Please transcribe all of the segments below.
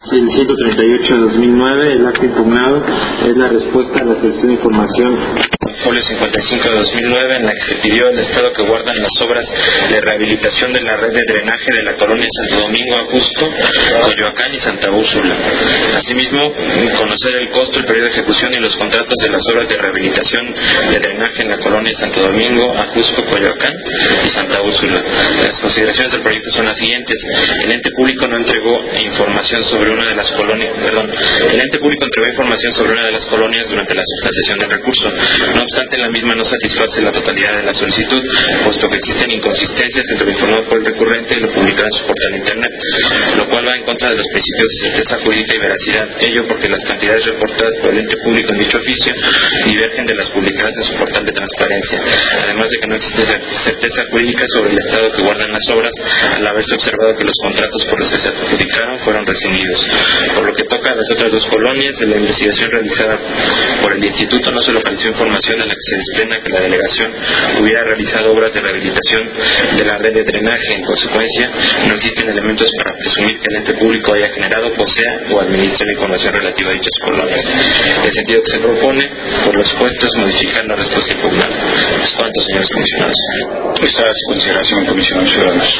El 138 de 2009, el acto impugnado es la respuesta a la solicitud de información folio 55 de 2009, en la que se pidió el estado que guardan las obras de rehabilitación de la red de drenaje de la colonia Santo Domingo, Ajusco, Coyoacán y Santa Úrsula. Asimismo, conocer el costo, el periodo de ejecución y los contratos de las obras de rehabilitación de drenaje en la colonia Santo Domingo, Ajusco, Coyoacán y Santa Úrsula. Las consideraciones del proyecto son las siguientes. El ente público no entregó información sobre una de las colonias, el ente público entregó información sobre una de las colonias durante la sustanciación del recurso. No obstante, la misma no satisface la totalidad de la solicitud, puesto que existen inconsistencias entre lo informado por el recurrente y lo publicado en su portal de internet, lo cual va en contra de los principios de certeza jurídica y veracidad. Ello porque las cantidades reportadas por el ente público en dicho oficio divergen de las publicadas en su portal de transparencia, además de que no existe certeza jurídica sobre el estado que guardan las obras, al haberse observado que los contratos por los que se adjudicaron fueron rescindidos. Por lo que toca a las otras dos colonias, de la investigación realizada por el instituto no se localizó información en la que se desprenda que la delegación hubiera realizado obras de rehabilitación de la red de drenaje. En consecuencia, no existen elementos para presumir que el ente público haya generado, posea o administre la información relativa a dichas colonias. El sentido que se propone, por lo expuesto, es modificar la respuesta impugnada. ¿Es cuánto, señores comisionados? Esta es consideración, comisionados ciudadanos.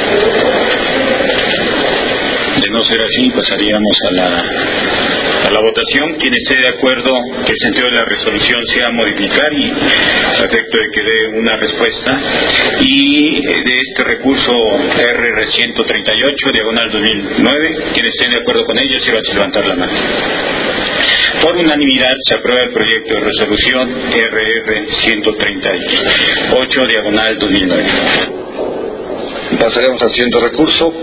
De no ser así, pasaríamos a la votación. Quien esté de acuerdo que el sentido de la resolución sea modificar y a efecto de que dé una respuesta, y de este recurso RR 138 diagonal 2009, quienes estén de acuerdo con ello, sirvan a levantar la mano. Por unanimidad se aprueba el proyecto de resolución RR 138 diagonal 2009. Pasaremos al siguiente recurso.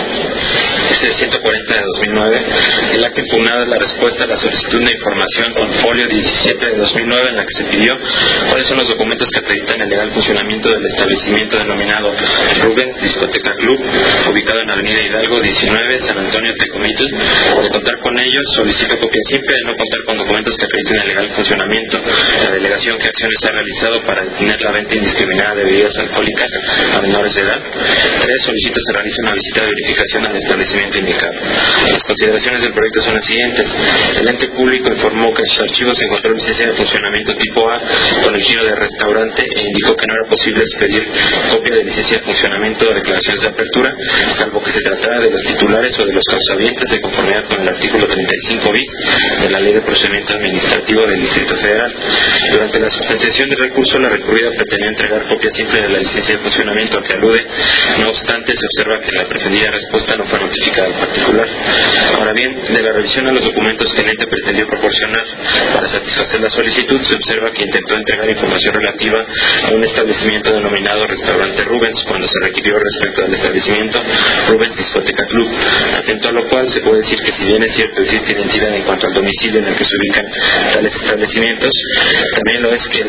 Es el 140 de 2009. El acto impugnado es la respuesta a la solicitud de información con folio 17 de 2009, en la que se pidió cuáles son los documentos que acreditan el legal funcionamiento del establecimiento denominado Rubens Discoteca Club, ubicado en Avenida Hidalgo 19, San Antonio, Tecomitl. De contar con ellos, solicito copia simple. De no contar con documentos que acrediten el legal funcionamiento, la delegación, qué acciones ha realizado para detener la venta indiscriminada de bebidas alcohólicas a menores de edad. 3. Solicito se realice una visita de verificación al establecimiento indicado. Las consideraciones del proyecto son las siguientes. El ente público informó que en sus archivos se encontró licencia de funcionamiento tipo A con el giro de restaurante e indicó que no era posible expedir copia de licencia de funcionamiento o declaraciones de apertura, salvo que se tratara de los titulares o de los causavientes, de conformidad con el artículo 35 bis de la Ley de Procedimiento Administrativo del Distrito Federal. Durante la sustanciación del recurso, la recurrida pretendía entregar copia simple de la licencia de funcionamiento a que alude. No obstante, se observa que la pretendida respuesta no fue notificada al particular. Ahora bien, de la revisión a los documentos que el ente pretendió proporcionar para satisfacer la solicitud, se observa que intentó entregar información relativa a un establecimiento denominado Restaurante Rubens, cuando se requirió respecto al establecimiento Rubens Discoteca Club, atento a lo cual se puede decir que, si bien es cierto existe identidad en cuanto al domicilio en el que se ubican tales establecimientos, también lo es que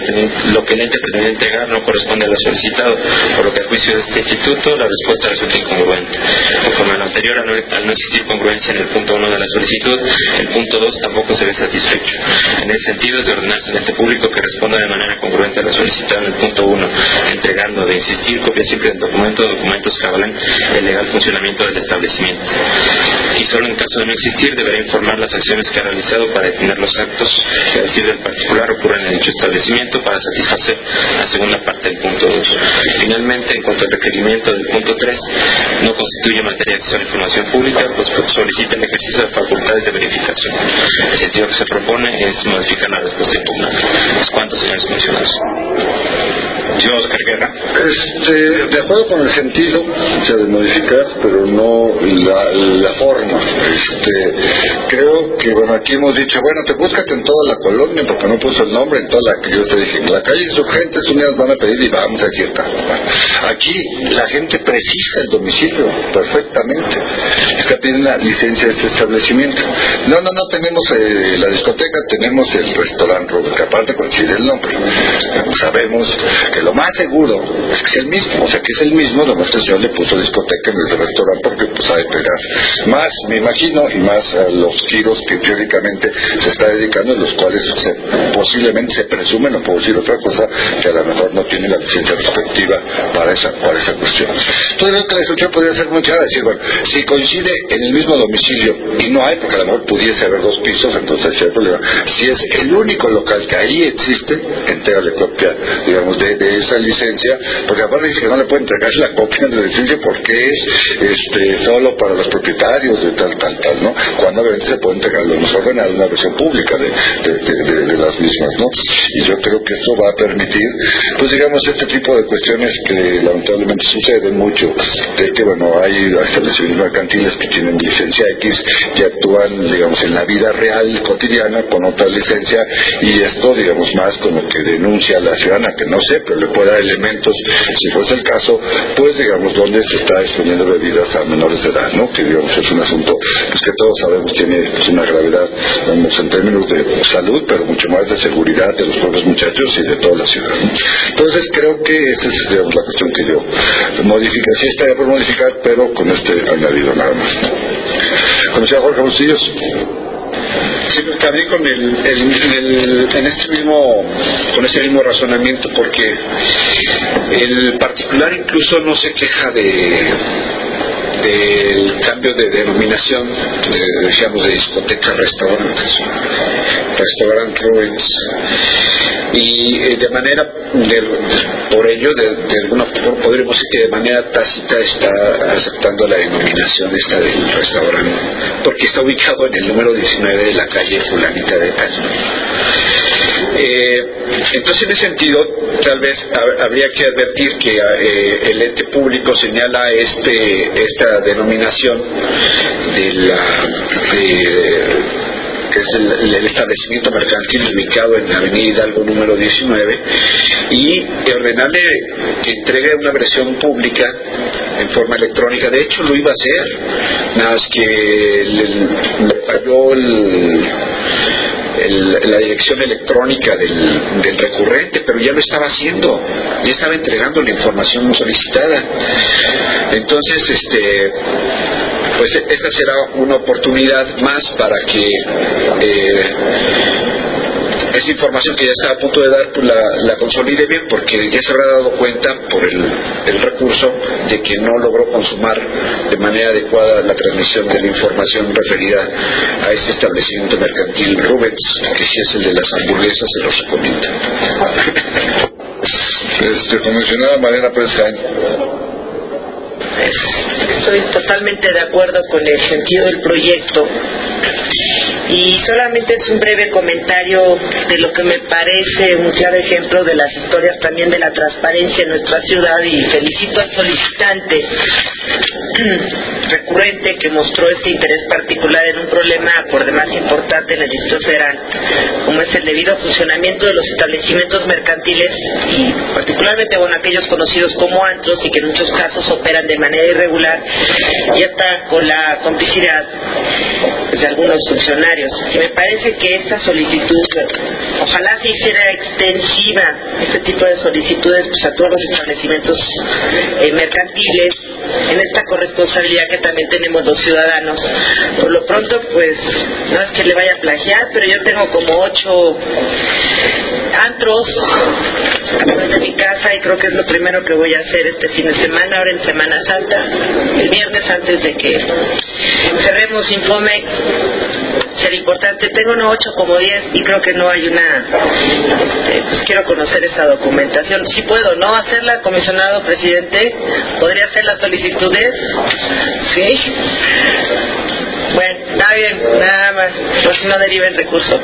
lo que el ente pretende entregar no corresponde a lo solicitado, por lo que a juicio de este instituto la respuesta resulta incongruente. Conforme a lo anterior, al no existir congruencia en el punto 1 de la solicitud, el punto 2 tampoco se ve satisfecho. En ese sentido, es de ordenarse al ente público que responda de manera congruente a lo solicitado en el punto 1, entregando, de insistir, copia simple del documento o documentos que avalen el legal funcionamiento del establecimiento. Y solo en caso de no existir, deberá informar las acciones que ha realizado para detener los actos que, a decir del particular, ocurren en dicho establecimiento, para satisfacer la segunda parte del punto 2. Finalmente, en cuanto al requerimiento del punto 3, no constituye materia de acceso a la información pública, pues solicita el ejercicio de facultades de verificación. El sentido que se propone es modificar la respuesta impugnada. ¿Es cuánto, señores comisionados? Señor Oscar Guerra. De acuerdo con el sentido, o sea, de modificar, pero no la forma. Creo que, bueno, aquí hemos dicho, bueno, te búscate en toda la colonia, porque no puso el nombre en toda la que yo te dije. En la calle Insurgentes, unidades van a pedir y vamos a decir tal. Aquí la gente precisa el domicilio perfectamente. Está pidiendo la licencia de este establecimiento. No tenemos la discoteca, tenemos el restaurante, que aparte coincide el nombre. Sabemos que lo más seguro es que es el mismo, o sea que es el mismo, nomás que el señor le puso discoteca en el restaurante porque pues sabe pegar más, me imagino, y más los giros que teóricamente se está dedicando, en los cuales posiblemente se presume, no puedo decir otra cosa, que a lo mejor no tiene la licencia respectiva para esa cuestión. Entonces creo que la instrucción podría ser muy clara, decir, bueno, si coincide en el mismo domicilio y no hay, porque a lo mejor pudiese haber 2 pisos, entonces sí hay problema. Si es el único local que ahí existe, entrégale copia, digamos, de esa licencia, porque aparte dice que no le puede entregar la copia de la licencia porque es solo para los propietarios de tal, ¿no? Cuando obviamente se puede entregar lo más ordenado, una versión pública de las mismas, ¿no? Y yo creo que esto va a permitir, pues digamos, este tipo de cuestiones que lamentablemente suceden mucho, de que, bueno, hay establecimientos mercantiles que tienen licencia X y actúan, digamos, en la vida real, cotidiana, con otra licencia, y esto, digamos, más como que denuncia a la ciudadana, que no sé, pero le puede dar elementos, si fuese el caso, pues, digamos, donde se está exponiendo bebidas a menores de edad, ¿no? Que, digamos, es un asunto, pues, que todos sabemos tiene pues, una gravedad, digamos, en términos de salud, pero mucho más de seguridad de los propios muchachos y de toda la ciudad, ¿no? Entonces, creo que esa es, digamos, la cuestión que yo modifico. Sí estaría por modificar, pero con este añadido nada más, ¿no? Comisario Jorge Bustillos. Sí, también con ese mismo razonamiento, porque el particular incluso no se queja del cambio de denominación, digamos, de discoteca a restaurante Rubens, y de manera, por ello, de alguna forma podríamos decir que de manera tácita está aceptando la denominación esta del restaurante, porque está ubicado en el número 19 de la calle fulanita de tal. Entonces, en ese sentido, tal vez habría que advertir que el ente público señala esta denominación que es el establecimiento mercantil ubicado en la avenida Hidalgo número 19, y ordenarle que entregue una versión pública en forma electrónica. De hecho, lo iba a hacer, nada más que le falló la dirección electrónica del recurrente, pero ya lo estaba haciendo, ya estaba entregando la información solicitada. Entonces, pues esta será una oportunidad más para que esa información que ya está a punto de dar, pues la consolide bien, porque ya se habrá dado cuenta por el recurso de que no logró consumar de manera adecuada la transmisión de la información referida a este establecimiento mercantil Rubens, que si es el de las hamburguesas, se los recomiendo. Comisionada Mariana Pérez Jaén. Estoy totalmente de acuerdo con el sentido del proyecto, y solamente es un breve comentario de lo que me parece un claro ejemplo de las historias también de la transparencia en nuestra ciudad, y felicito al solicitante recurrente que mostró este interés particular en un problema por demás importante en el Distrito Federal, como es el debido funcionamiento de los establecimientos mercantiles, y particularmente, bueno, aquellos conocidos como antros, y que en muchos casos operan de manera irregular y hasta con la complicidad pues, de algunos funcionarios. Y me parece que esta solicitud, ojalá se hiciera extensiva, este tipo de solicitudes, pues, a todos los establecimientos mercantiles, en esta corresponsabilidad que también tenemos los ciudadanos. Por lo pronto, pues, no es que le vaya a plagiar, pero yo tengo como 8 antros de mi casa, y creo que es lo primero que voy a hacer este fin de semana, ahora en Semana Santa, el viernes antes de que cerremos Infomex. Sería importante, tengo no 8 como 10, y creo que no hay una, pues quiero conocer esa documentación. Si puedo, ¿no? Hacerla, comisionado presidente, podría hacer las solicitudes, ¿sí? Bueno, está bien, nada más, por si no deriva el recurso.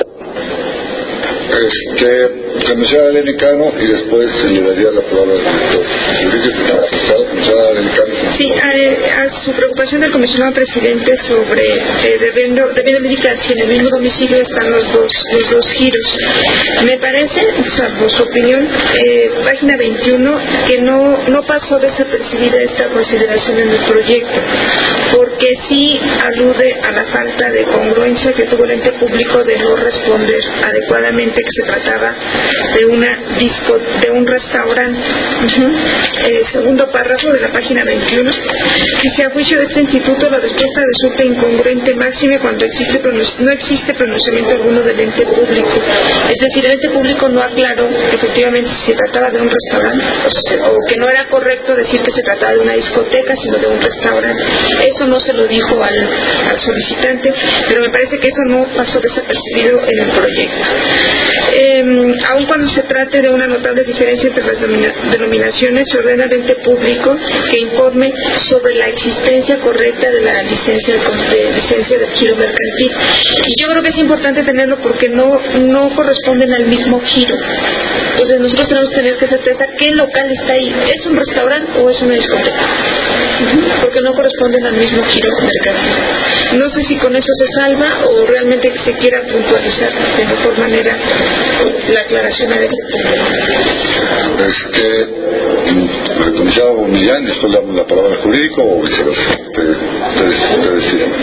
Comisionada Eleni Cano, y después le daría la palabra al director. Comisionada Eleni Cano. Sí, a su preocupación del comisionado presidente sobre debiendo indicar si en el mismo domicilio están los dos giros. Me parece, salvo su opinión, página 21, que no pasó desapercibida esta consideración en el proyecto, porque que sí alude a la falta de congruencia que tuvo el ente público de no responder adecuadamente que se trataba de de un restaurante. Segundo párrafo de la página 21. Dice: a juicio de este instituto, la respuesta resulta incongruente máxime cuando no existe pronunciamiento alguno del ente público. Es decir, el ente público no aclaró efectivamente si se trataba de un restaurante o que no era correcto decir que se trataba de una discoteca, sino de un restaurante. Eso no se lo dijo al solicitante, pero me parece que eso no pasó desapercibido en el proyecto. Aun cuando se trate de una notable diferencia entre las denominaciones, se ordena al ente público que informe sobre la existencia correcta de la licencia del giro mercantil. Y yo creo que es importante tenerlo porque no corresponden al mismo giro. Entonces nosotros tenemos que tener certeza qué local está ahí. ¿Es un restaurante o es una discoteca? Porque no corresponden al mismo giro mercantil. No sé si con eso se salva o realmente que se quiera puntualizar de mejor manera la aclaración a este punto. El comisario Millán, después la palabra jurídico o viceversa. Te deciden.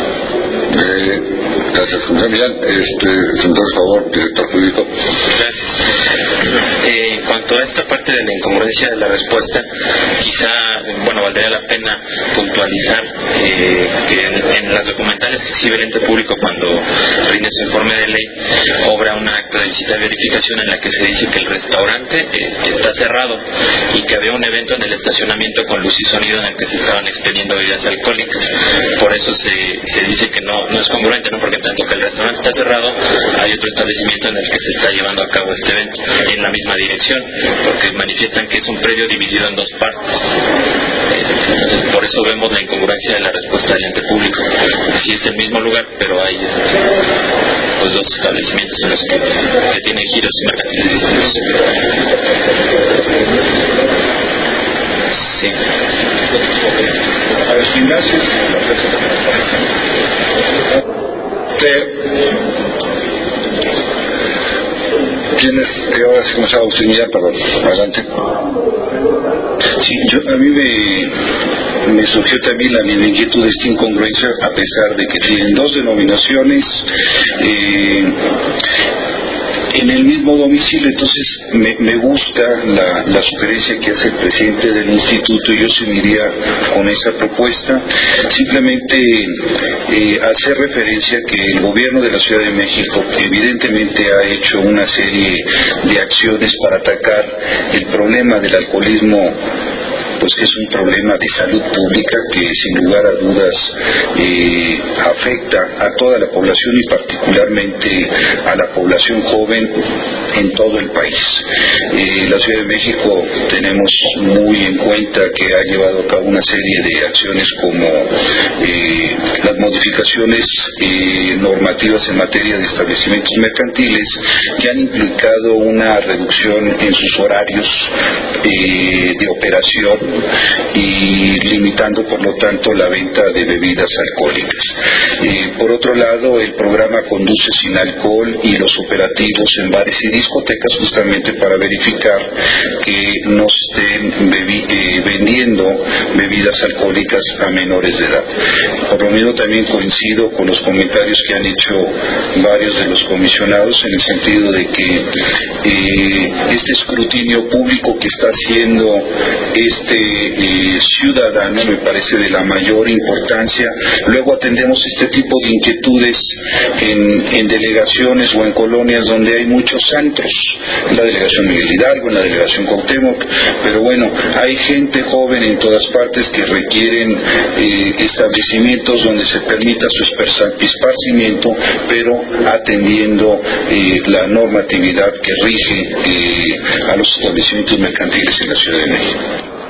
Gracias, comisario Millán. Senador, por favor, director jurídico. Gracias. En cuanto a esta parte de la incongruencia de la respuesta, quizá, valdría la pena puntualizar que en las documentales que exhibe el ente público cuando rinde su informe de ley, obra un acto de visita de verificación en la que se dice que el restaurante está cerrado y que había un evento en el estacionamiento con luz y sonido en el que se estaban expeliendo bebidas alcohólicas. Por eso se dice que no es congruente, ¿no? Porque en tanto que el restaurante está cerrado, hay otro establecimiento en el que se está llevando a cabo este evento en la misma dirección, porque manifiestan que es un predio dividido en dos partes. Entonces, por eso vemos la incongruencia de la respuesta del ente público. Sí es el mismo lugar, pero hay pues dos establecimientos en los que tienen giros y mercantiles distintos. Sí. A los gimnasios. ¿Tienes que ahora sí comenzar a auxiliar para adelante? Sí, a mí me surgió también la misma inquietud de esta incongruencia, a pesar de que tienen dos denominaciones en el mismo domicilio. Entonces me gusta la sugerencia que hace el presidente del instituto, y yo se me iría con esa propuesta. Simplemente hacer referencia que el gobierno de la Ciudad de México evidentemente ha hecho una serie de acciones para atacar el problema del alcoholismo, pues que es un problema de salud pública que sin lugar a dudas afecta a toda la población y particularmente a la población joven en todo el país. La Ciudad de México tenemos muy en cuenta que ha llevado a cabo una serie de acciones como las modificaciones normativas en materia de establecimientos mercantiles que han implicado una reducción en sus horarios de operación y limitando por lo tanto la venta de bebidas alcohólicas. Por otro lado, el programa Conduce sin alcohol y los operativos en bares y discotecas, justamente para verificar que no se estén vendiendo bebidas alcohólicas a menores de edad. Por lo mismo también coincido con los comentarios que han hecho varios de los comisionados en el sentido de que este escrutinio público que está haciendo ciudadano me parece de la mayor importancia. Luego atendemos este tipo de inquietudes en delegaciones o en colonias donde hay muchos antros, en la delegación Miguel Hidalgo, en la delegación Cuauhtémoc, pero bueno, hay gente joven en todas partes que requieren establecimientos donde se permita su esparcimiento, pero atendiendo la normatividad que rige a los establecimientos mercantiles en la Ciudad de México.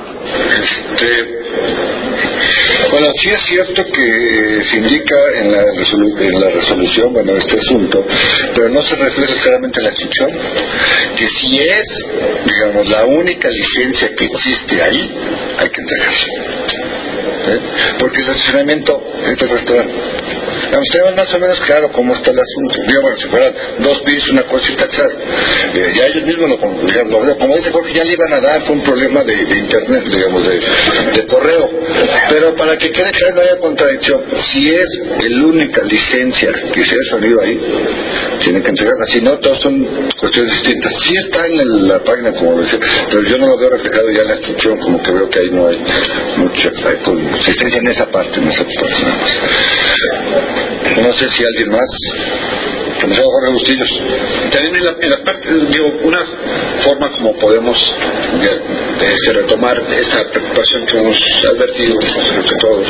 Bueno, sí es cierto que se indica en la resolución, este asunto, pero no se refleja claramente en la instrucción, que si es, digamos, la única licencia que existe ahí, hay que entregarla. Porque el estacionamiento es del restaurante. Tenemos más o menos claro cómo está el asunto. Digo, bueno, si fueran 2 pisos, una cosa está claro. Ya ellos mismos como dice Jorge, ya le iban a dar, fue un problema de internet, digamos, de correo. Pero para que quede claro, no haya contradicción, si es la única licencia que se ha salido ahí, tienen que entregarla. Si no, todos son cuestiones distintas. Sí está en la página, como decía, pero yo no lo veo reflejado ya en la instrucción, como que veo que ahí no hay mucha consistencia en esa parte, No sé si alguien más. Comisionado Jorge Bustillos. También en la parte, digo, una forma como podemos retomar esta preocupación que hemos advertido entre todos,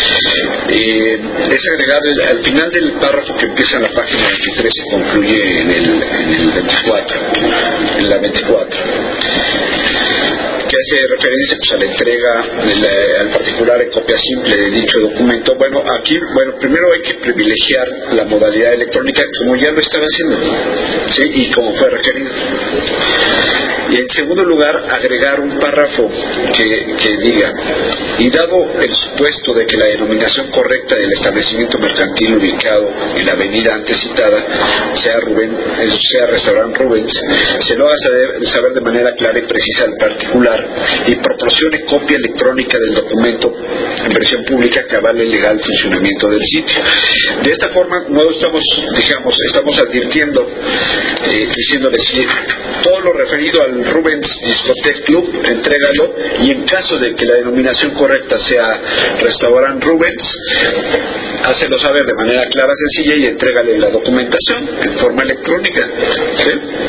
es agregar al final del párrafo que empieza en la página 23 y concluye en el 24, en la 24. Que hace referencia a la entrega al particular en copia simple de dicho documento. Bueno, aquí, primero hay que privilegiar la modalidad electrónica como ya lo estaba haciendo, ¿sí? Y como fue requerido. Y en segundo lugar, agregar un párrafo que diga, y dado el supuesto de que la denominación correcta del establecimiento mercantil ubicado en la avenida antes citada sea Restaurant Rubens, se lo haga saber de manera clara y precisa al particular y proporcione copia electrónica del documento en versión pública que avale el legal funcionamiento del sitio. De esta forma no estamos advirtiendo, diciéndole si todo lo referido al Rubens Discotech Club, entrégalo, y en caso de que la denominación correcta sea Restaurant Rubens, hácelo saber de manera clara, sencilla, y entrégale la documentación en forma electrónica, ¿sí?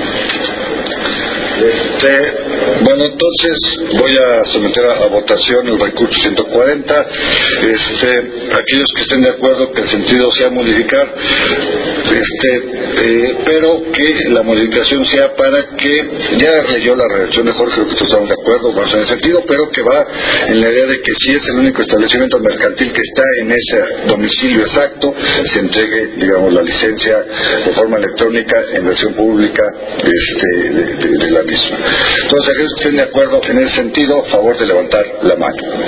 Bueno, entonces voy a someter a votación el recurso 140. Aquellos que estén de acuerdo que el sentido sea modificar, pero que la modificación sea para que, ya leyó la redacción de Jorge, que todos estamos de acuerdo, vamos en el sentido, pero que va en la idea de que si es el único establecimiento mercantil que está en ese domicilio exacto, se entregue, digamos, la licencia de forma electrónica en versión pública de la misma. Entonces, aquellos que estén de acuerdo en ese sentido, a favor de levantar la mano.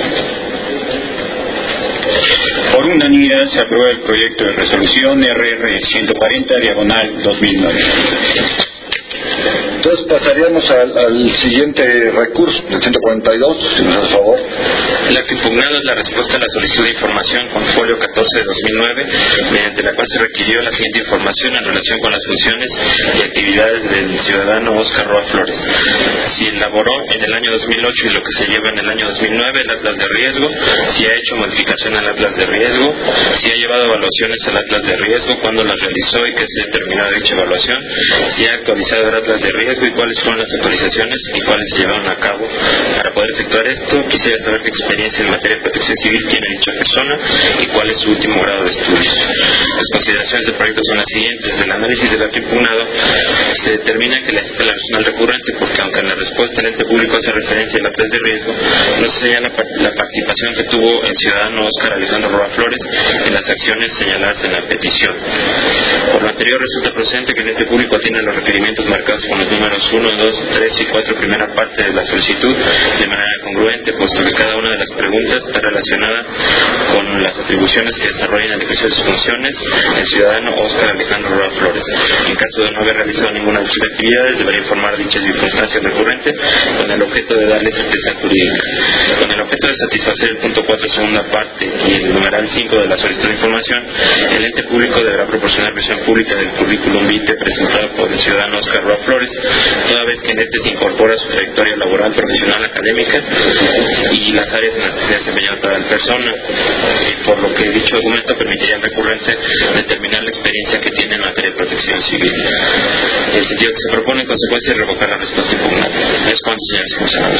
Por unanimidad se aprueba el proyecto de resolución RR 140/2009. Entonces pasaríamos al siguiente recurso, el 142, si nos hace favor. El acto impugnado es la respuesta a la solicitud de información con folio 14 de 2009, mediante la cual se requirió la siguiente información en relación con las funciones y actividades del ciudadano Óscar Roa Flores. Si elaboró en el año 2008 y lo que se lleva en el año 2009 el atlas de riesgo, si ha hecho modificación al atlas de riesgo, si ha llevado evaluaciones al atlas de riesgo, cuándo las realizó y qué se determinó de dicha evaluación, si ha actualizado el atlas de riesgo y cuáles fueron las actualizaciones y cuáles se llevaron a cabo. Para poder efectuar esto, quisiera saber qué experiencia en materia de protección civil tiene dicha persona y cuál es su último grado de estudios. Las consideraciones del proyecto son las siguientes. Del análisis del acto impugnado se determina que la cita personal recurrente, porque aunque en la respuesta el ente público hace referencia al atlas de riesgo, no se señala la participación que tuvo el ciudadano Óscar Alejandro Roa Flores en las acciones señaladas en la petición. Por lo anterior, resulta procedente que el ente público atienda los requerimientos marcados con los números 1, 2, 3 y 4, primera parte de la solicitud, de manera congruente, puesto que cada una de las preguntas está relacionada con las atribuciones que desarrolla en el ejercicio de sus funciones el ciudadano Óscar Alejandro Roa Flores. En caso de no haber realizado ninguna de sus actividades, deberá informar dicha circunstancia recurrente con el objeto de darle certeza jurídica. Con el objeto de satisfacer el punto 4, segunda parte, y el numeral 5 de la solicitud de información, el ente público deberá proporcionar versión pública del currículum vitae presentado por el ciudadano Óscar Roa Flores, toda vez que en este se incorpora su trayectoria laboral, profesional, académica y las áreas en las que se ha desempeñado tal persona, por lo que dicho documento permitiría al recurrente determinar la experiencia que tiene en materia de protección civil. El sentido que se propone en consecuencia es revocar la respuesta impugnada. ¿Es cuánto, señores comisionados?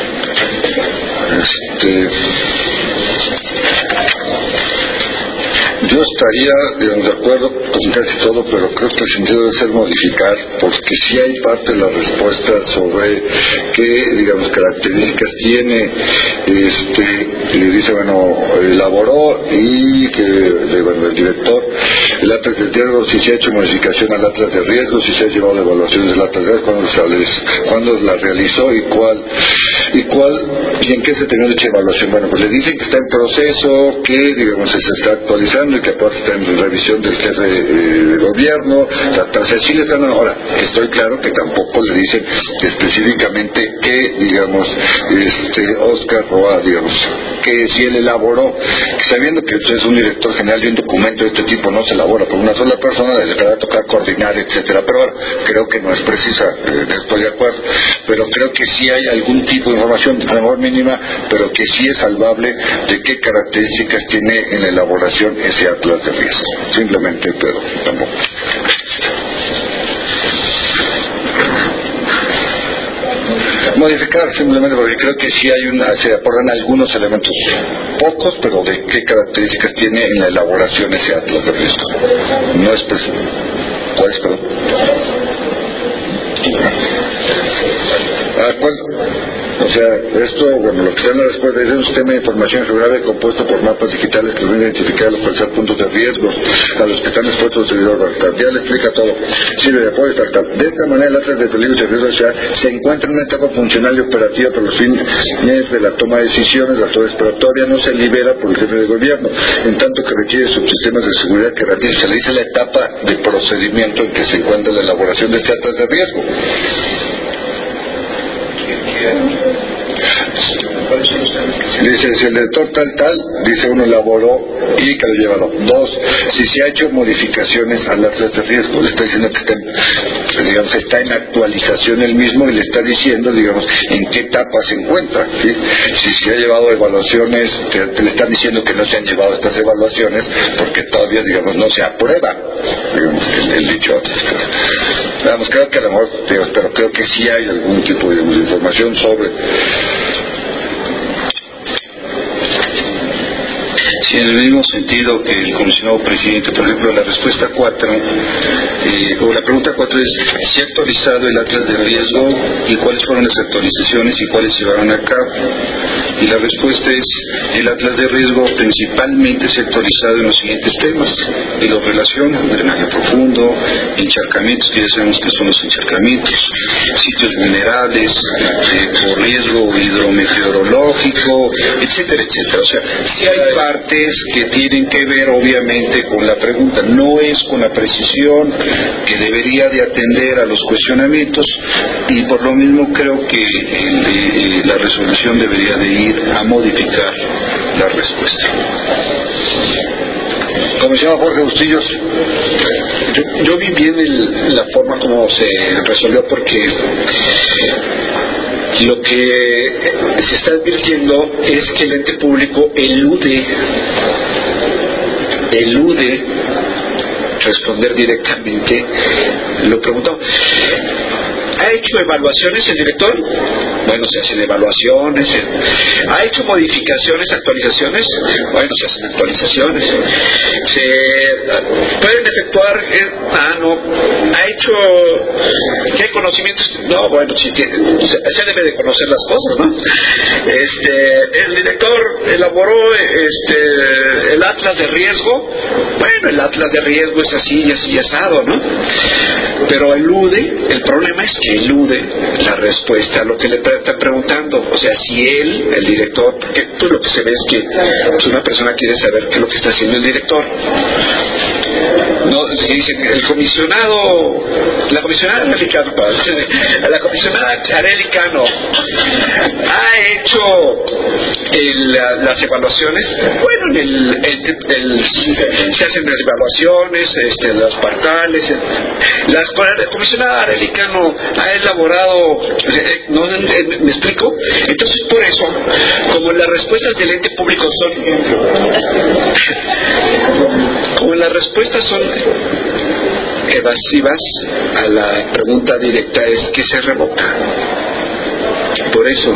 Yo estaría, digamos, de acuerdo con casi todo, pero creo que el sentido debe ser modificar, porque sí hay parte de la respuesta sobre qué, digamos, características tiene, y dice, bueno, elaboró y que, bueno, el director, el atlas de riesgo, si se ha hecho modificación al atlas de riesgo, si se ha llevado evaluaciones del atlas de riesgo, cuándo la realizó y cuál ¿Y en qué se terminó dicha evaluación? Bueno, pues le dicen que está en proceso, que digamos se está actualizando y que aparte está en revisión del jefe de gobierno, o sea, sí le están ahora. Estoy claro que tampoco le dicen específicamente que, digamos, Óscar Roa, digamos, que si él elaboró, sabiendo que usted es un director general y un documento de este tipo no se elabora por una sola persona, le va a tocar coordinar, etcétera. Pero bueno, creo que no es precisa, estoy de acuerdo, pero creo que sí hay algún tipo de información, a lo mejor mínima, pero que sí es salvable de qué características tiene en la elaboración ese atlas de riesgo. Simplemente, pero tampoco. Modificar simplemente porque creo que sí se aportan algunos elementos, pocos, pero de qué características tiene en la elaboración ese atlas de riesgo. No es ¿cuál es, perdón? O sea, esto, bueno, lo que está en la respuesta es un sistema de información geográfica compuesto por mapas digitales que van a identificar los puntos de riesgo a los que están expuestos los servidores. Ya le explica todo. Sirve de apoyo tal. De esta manera, el atlas de peligros y riesgos se encuentra en una etapa funcional y operativa para los fines de la toma de decisiones. La autoridad exploratoria no se libera por el jefe de gobierno, en tanto que requiere subsistemas de seguridad que realicen. Se le dice la etapa de procedimiento en que se encuentra la elaboración de este atlas de riesgo. Dice, si el director tal, dice uno elaboró y que lo llevaron. Dos, si se ha hecho modificaciones al atlas de riesgo, le está diciendo que está en actualización el mismo y le está diciendo, digamos, en qué etapa se encuentra, ¿sí? Si se ha llevado evaluaciones, que le están diciendo que no se han llevado estas evaluaciones porque todavía, digamos, no se aprueba, digamos, el dicho. Digamos, creo que a lo mejor, pero creo que sí hay algún tipo de información sobre. Sí, en el mismo sentido que el comisionado presidente, por ejemplo, la respuesta 4, o la pregunta 4 es, ¿se ha actualizado el atlas de riesgo y cuáles fueron las actualizaciones y cuáles se llevaron a cabo? Y la respuesta es, el atlas de riesgo principalmente se ha actualizado en los siguientes temas, y los relaciona: drenaje profundo, encharcamientos, que ya sabemos que son los encharcamientos, sitios vulnerables, por riesgo hidrometeorológico, etcétera, etcétera. O sea, sí hay partes que tienen que ver obviamente con la pregunta, no es con la precisión que debería de atender a los cuestionamientos, y por lo mismo creo que la resolución debería de ir a modificar la respuesta. Comisionado Jorge Bustillos. Yo vi bien la forma como se resolvió, porque lo que se está advirtiendo es que el ente público elude responder directamente. Lo preguntamos, ¿ha hecho evaluaciones el director? Bueno, se hacen evaluaciones. ¿Ha hecho modificaciones, actualizaciones? Bueno, se hacen actualizaciones. ¿Se pueden efectuar? No. ¿Ha hecho qué conocimientos? No, bueno, sí tiene, se debe de conocer las cosas, ¿no? El director elaboró el atlas de riesgo. Bueno, el atlas de riesgo es así y así asado, ¿no? Pero el problema es que elude la respuesta a lo que le están preguntando. O sea, si él, el director, porque tú lo que se ve es que si una persona quiere saber qué es lo que está haciendo el director. No, si dice que la comisionada Arely Cano ha hecho las evaluaciones. Bueno, se hacen las evaluaciones, los parciales. La comisionada Arely Cano ha elaborado, ¿me explico? Entonces, por eso, como las respuestas del ente público son evasivas a la pregunta directa, es que se revoca. Por eso.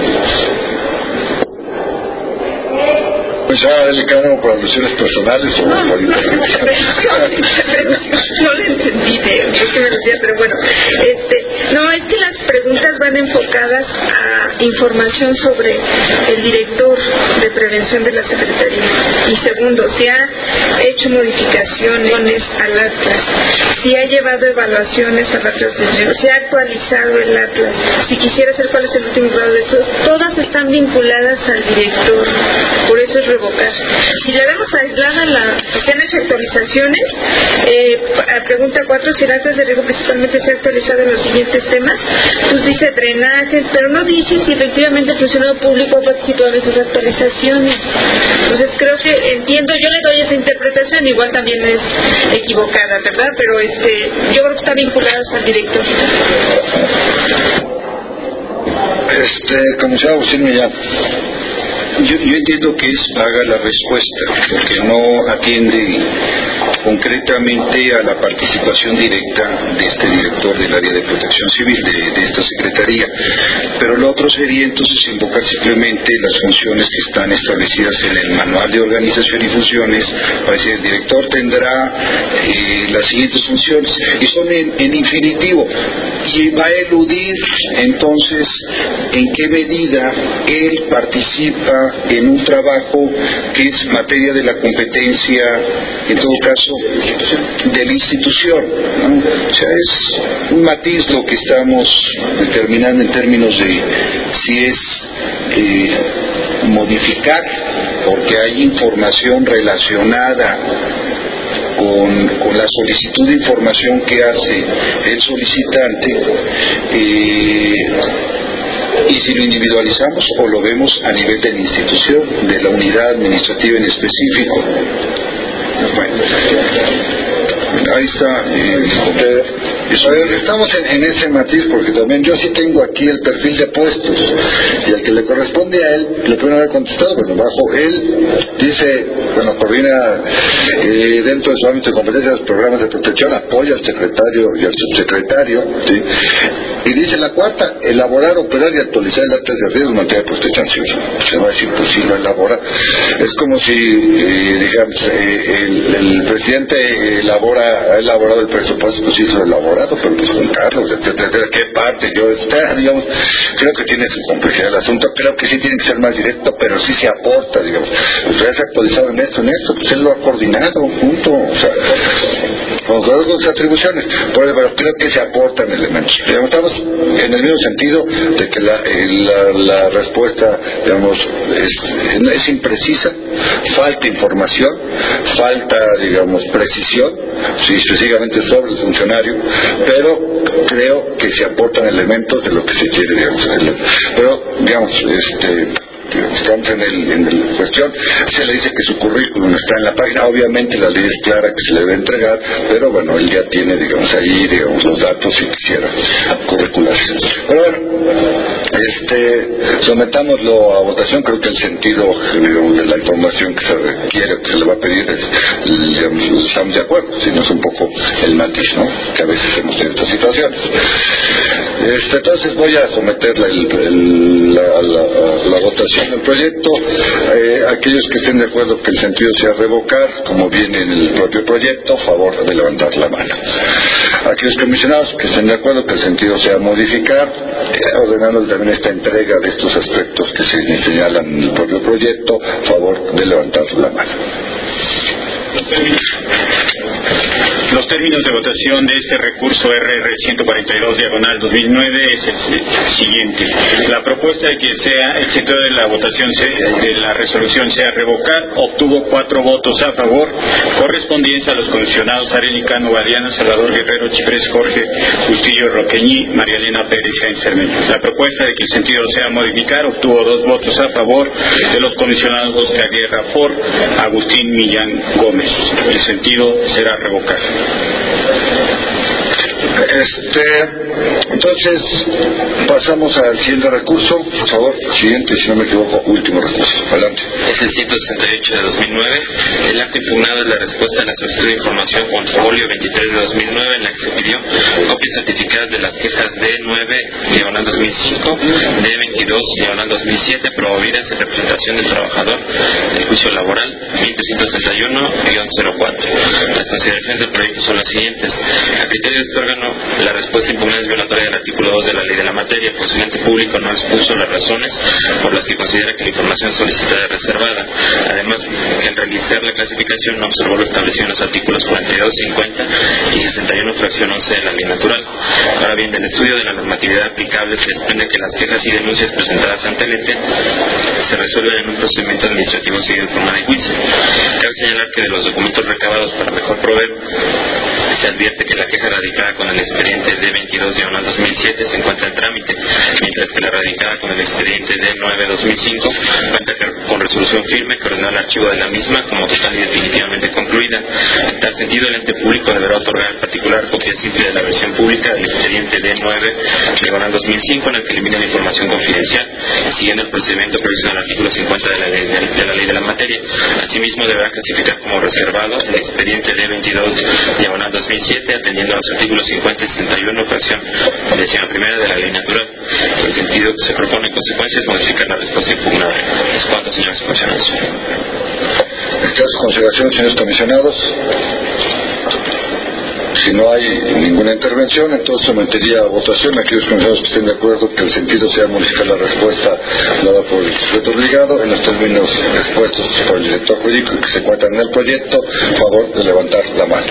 Pues ya delicado por alusiones personales o por No le entendí de qué me decía, pero bueno, no, es que las preguntas van enfocadas a información sobre el director de prevención de la Secretaría. Y segundo, si ha hecho modificaciones al Atlas, si ha llevado evaluaciones al Atlas del Río, si ha actualizado el Atlas, si quisiera saber cuál es el último grado de esto, todas están vinculadas al director, por eso es revocar. Si la vemos aislada, se han hecho actualizaciones, pregunta 4, si el Atlas de Riego principalmente se ha actualizado en los siguientes temas, pues dice drenajes, pero no dice si efectivamente el funcionario público ha participado en esas actualizaciones. Entonces creo que entiendo, yo le doy esa interpretación, igual también es equivocada, ¿verdad? Pero yo creo que está vinculada al director. Comisario Agustín Millán. Yo entiendo que es vaga la respuesta, porque no atiende concretamente a la participación directa de este director del área de protección civil de esta secretaría, pero lo otro sería entonces invocar simplemente las funciones que están establecidas en el manual de organización y funciones, para decir el director tendrá las siguientes funciones, y son en infinitivo, y va a eludir entonces en qué medida él participa en un trabajo que es materia de la competencia, en todo caso, de la institución, ¿no? O sea, es un matiz lo que estamos determinando en términos de si es modificar, porque hay información relacionada con la solicitud de información que hace el solicitante, y si lo individualizamos o lo vemos a nivel de la institución, de la unidad administrativa en específico. Bueno, ahí está. Estamos en ese matiz, porque también yo sí tengo aquí el perfil de puestos, y al que le corresponde a él le pueden haber contestado, bueno, bajo él dice, bueno, coordina dentro de su ámbito de competencia los programas de protección, apoya al secretario y al subsecretario, ¿sí? Y dice la cuarta, elaborar, operar y actualizar el acta de riesgo en materia de protección civil. Se va a decir, pues sí lo elabora. Es como si, digamos, el presidente ha elaborado el presupuesto, pues sí lo elabora, pero pues con Carlos, etcétera, qué parte, digamos, creo que tiene su complejidad el asunto, creo que sí tiene que ser más directo, pero sí se aporta, digamos, pues ya se ha actualizado en esto, pues él lo ha coordinado, junto, o sea, con todas sus atribuciones, pero creo que se aportan elementos. Digamos, estamos en el mismo sentido de que la respuesta, digamos, es imprecisa, falta información, falta, digamos, precisión, sí, específicamente sobre el funcionario, pero creo que se aportan elementos de lo que se quiere, digamos. Pero, digamos, estamos en la cuestión, se le dice que su currículum está en la página, obviamente la ley es clara que se le debe entregar, pero bueno, él ya tiene, digamos, ahí, digamos, los datos si quisiera curriculares. Pero bueno, sometámoslo a votación. Creo que el sentido, digamos, de la información que se requiere, que se le va a pedir, digamos, estamos de acuerdo, si no es un poco el matiz, ¿no?, que a veces hemos tenido estas situaciones. Entonces voy a someter la votación del proyecto. Aquellos que estén de acuerdo que el sentido sea revocar, como viene en el propio proyecto, a favor de levantar la mano. Aquellos comisionados que estén de acuerdo que el sentido sea modificar, ordenando también esta entrega de estos aspectos que se señalan en el propio proyecto, a favor de levantar la mano. Los términos de votación de este recurso RR 142/2009 es el siguiente. La propuesta de que el sentido de la votación de la resolución sea revocar obtuvo 4 votos a favor, correspondientes a los comisionados Arely Cano Galeana, Salvador Guerrero Chiprés, Jorge Bustillo Roqueñi, María Elena Pérez Sáenz Cermeño. La propuesta de que el sentido sea modificar obtuvo 2 votos a favor de los comisionados Oscar Guerra Ford, Agustín Millán Gómez. El sentido será revocar. Entonces, pasamos al siguiente recurso. Por favor, siguiente, si no me equivoco, último recurso. Adelante. Es el 168 de 2009. El acto impugnado es la respuesta a la solicitud de información con folio 23 de 2009, en la que se pidió copias certificadas de las quejas D9/2005, D22/2007, promovidas en representación del trabajador del juicio laboral 1361-04. Las consideraciones del proyecto son las siguientes. A criterio de este órgano, la respuesta impugnada es violatoria del artículo 2 de la ley de la materia, pues el ente público no expuso las razones por las que considera que la información solicitada es reservada. Además, que al realizar la clasificación no observó lo establecido en los artículos 42, 50 y 61, fracción 11 de la ley natural. Ahora bien, del estudio de la normatividad aplicable se desprende que las quejas y denuncias presentadas ante el ente se resuelven en un procedimiento administrativo seguido en forma de juicio. Cabe señalar que de los documentos recabados para mejor proveer, se advierte que la queja radicada con el expediente D22/2007 se encuentra en trámite, mientras que la radicada con el expediente D9/2005 cuenta con resolución firme que ordena el archivo de la misma como total y definitivamente concluida. En tal sentido, el ente público deberá otorgar al particular copia simple de la versión pública del expediente D9/2005, en el que elimina la información confidencial, siguiendo el procedimiento previsto en el artículo 50 de la ley de la materia. Asimismo, deberá clasificar como reservado el expediente D22/2007, atendiendo a los artículos 50 y 61, fracción 11ª de la ley natural. En el sentido que se propone, en consecuencia, es modificar la respuesta impugnada. Es cuanto, señores comisionados. Estas consideraciones, señores comisionados. Si no hay ninguna intervención, entonces sometería a votación a aquellos comisionados que estén de acuerdo que el sentido sea modificar la respuesta dada por el sujeto obligado en los términos expuestos por el director jurídico que se encuentran en el proyecto. Favor de levantar la mano.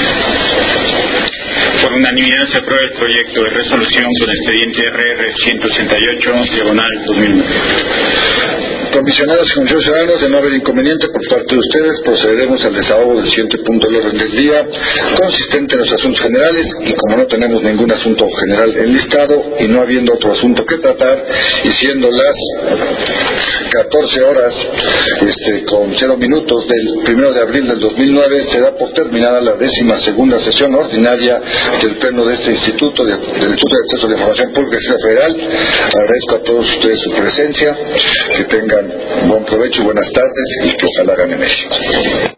Por unanimidad se aprueba el proyecto de resolución con expediente RR 168/2009. Comisionados y comisionados ciudadanos, de no haber inconveniente por parte de ustedes, procederemos al desahogo del siguiente punto del orden del día, consistente en los asuntos generales, y como no tenemos ningún asunto general enlistado y no habiendo otro asunto que tratar, y siendo las 14 horas con 0 minutos del 1 de abril del 2009, se da por terminada la 12ª sesión ordinaria del Pleno de este Instituto del Instituto de Acceso a la Información Pública Federal. Agradezco a todos ustedes su presencia, que tengan buen provecho y buenas tardes, y que ojalá gane México.